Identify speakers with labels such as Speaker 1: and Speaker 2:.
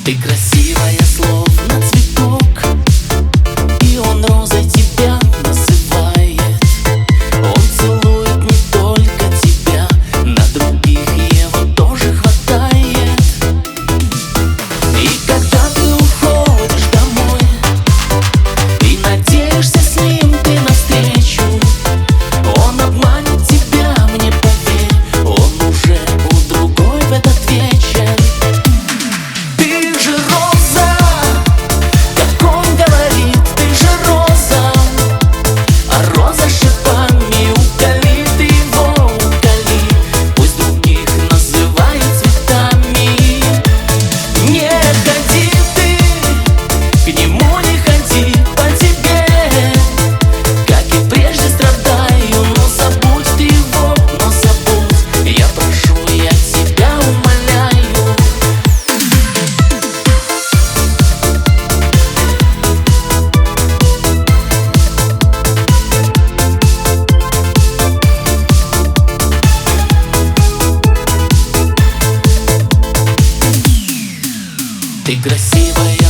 Speaker 1: Ты красивая, словно цветок, и он розой тебя называет. Он целует не только тебя, на других его тоже хватает. И когда ты уходишь домой и надеешься с ним ты навстречу, он обманет тебя, мне поверь, он уже у другой в этот вечер. Ты красивая.